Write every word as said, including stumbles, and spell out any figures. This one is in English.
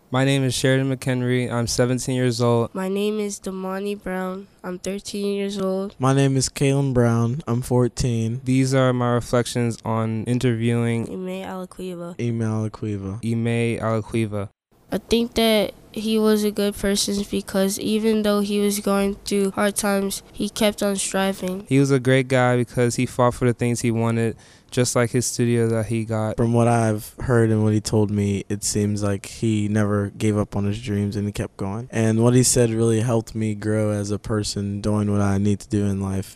My name is Sheridan McHenry. I'm seventeen years old. My name is Damani Brown. I'm thirteen years old. My name is Kalen Brown. I'm fourteen. These are my reflections on interviewing Ime Alaquiva. Ime Alaquiva. Ime Alaquiva. I think that he was a good person because even though he was going through hard times, he kept on striving. He was a great guy because he fought for the things he wanted, just like his studio that he got. From what I've heard and what he told me, it seems like he never gave up on his dreams and he kept going. And what he said really helped me grow as a person doing what I need to do in life.